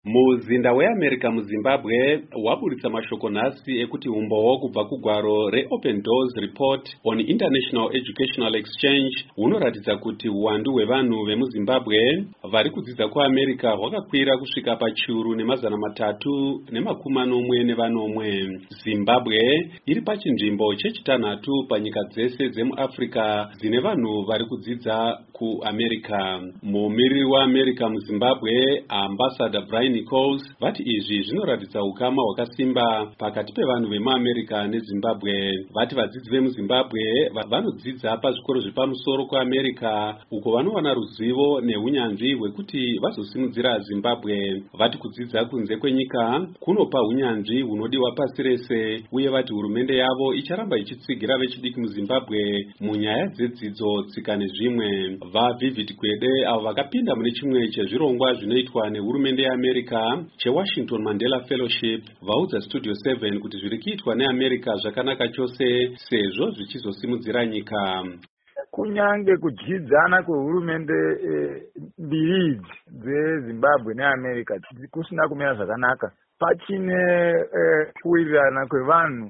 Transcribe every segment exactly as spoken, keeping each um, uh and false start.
Muzinda weAmerica muZimbabwe waburitsa mashoko nhasi ekuti umbowo kubva kugwaro reOpen Doors Report on International Educational Exchange hunoratidza kuti uwandu hwevanhu vemuZimbabwe vari kudzidza kuAmerica hwakakwira kusvika pachiuru nemazana matatu nemakumi manomwe nevanomwe. Zimbabwe iri pachinzvimbo chechitanhatu panyika dzese dzemuAfrica dzine vanhu vari kudzidza kuAmerica. Mumiriri waAmerica muZimbabwe, Ambassador Brian Nichols, vati izvi zvinoratidza ukama hwakasimba pakati pevanhu vemuAmerica neZimbabwe. Vati vadzidzi vemuZimbabwe vanodzidza pazvikoro zvepamusoro kuAmerica uko vanowana ruzivo neunyanzvi hwekuti vazosimudzira Zimbabwe. Vati kudzidza kunze kwenyika kunopa unyanzvi hunodiwa pasi rese, uye vati hurumende yavo icharamba ichitsigira vechidiki muZimbabwe munyaya dzedzidzo, tsika nezvimwe. VaVivid Kwede avo vakapinda mune chimwe chezvirongwa zvinoitwa nehurumende yeAmerica cheWashington Mandela Fellowship vaudza Studio seven kuti zviri kuitwa neAmerica zvakanaka chose sezvo zvichizosimudzira nyika. Kunyange kudyidzana kwehurumende mbiri idzi dzeZimbabwe neAmerica kusina kumira zvakanaka, pachine kuwirirana kwevanhu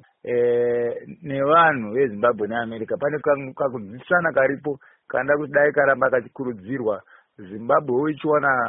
nevanhu veZimbabwe neAmerica. Pane kakudzidzisana karipo kanda kuti dai karamba kachikurudzirwa, Zimbabwe ichiwana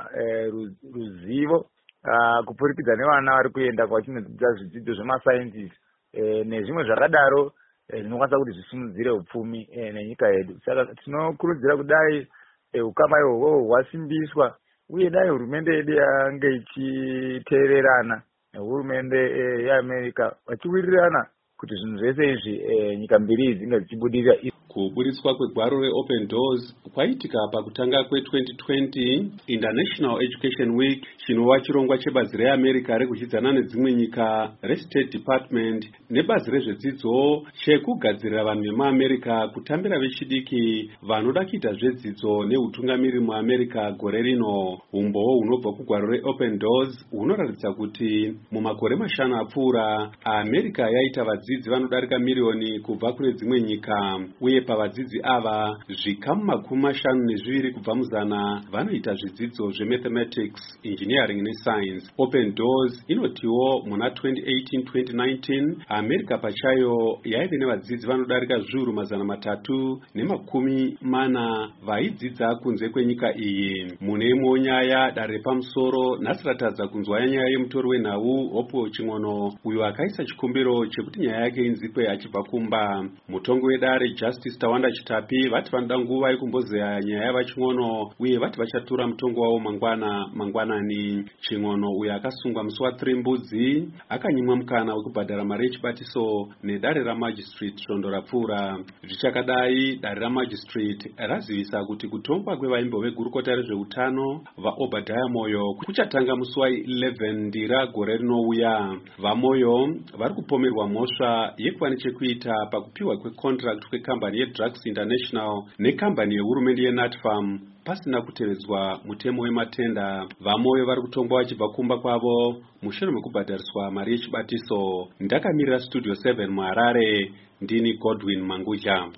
ruzivo kupurikidza nevana vari kuenda kwachinodzidza zvidzidzo zvemasayensi nezvimwe zvakadaro zvinokwanisa kuti zvisimudzire upfumi nenyika yedu. Saka tinokurudzira kudai ukama ihwohwo hwasimbiswa, uye dai hurumende yedu yange ichiteererana nehurumende yeAmerica vachiwirirana kuti zvinhu zvese izvi nyika mbiri idzi dzinge dzichibudirira. Kuburitswa kwegwaro reOpen Doors kwaitika pakutanga kwe-twenty twenty International Education Week, chinova chirongwa chebazi reAmerica rekudyidzana nedzimwe nyika reState Department nebazi rezvedzidzo chekugadzirira vanhu vemuAmerica kutambira vechidiki vanoda kuita zvedzidzo neutungamiri muAmerica gore rino. Umbowo hunobva kugwaro reOpen Doors hunoratidza kuti mumakore mashanu apfuura America yaita vadzidzi vanodarika miriyoni kubva kune dzimwe nyika, uye pavadzidzi ava zvikamu makumi mashanu nezviviri kubva muzana vanoita zvidzidzo zvemathematics, engineering nescience. Open Doors inotiwo muna twenty eighteen twenty nineteen America pachayo yaive nevadzidzi vanodarika zviuru mazana matatu nemakumi mana vaidzidza kunze kwenyika iyi. Mune imwe nyaya dare repamusoro nhasi ratadza kunzwa nyaya yemutori wenhau Hope Ching'ono, uyo akaisa chikumbiro chekuti nyaya yake inzikwe achibva kumba. Mutongi wedare Justice Tawanda Chitapi vati vanoda nguva yekumbozeya nyaya yava Ching'ono, uye vati vachatura mutongo wavo mangwana mangwanani. Ching'ono uyo akasungwa musi wa-three Mbudzi akanyimwa mukana wekubhadhara mari yechibatiso nedare ramagistrate svondo rapfuura. Zvichakadai, dare ramagistrate razivisa kuti kutongwa kwevaimbo vegurukota rezveutano vaObadiah Moyo kuchatanga musi wa-eleven Ndira gore rinouya. VaMoyo vari kupomerwa mhosva yekuva nechekuita pakupiwa kwecontract kwekambani yeDrugs International nekambani yehurumende yeNatfarm pasina kutevedzwa mutemo wematenda. VaMoyo vari kutongwa vachibva kumba kwavo mushure mekubhadhariswa mari yechibatiso. Ndakamirira Studio seven muHarare, ndini Godwin Mangudya.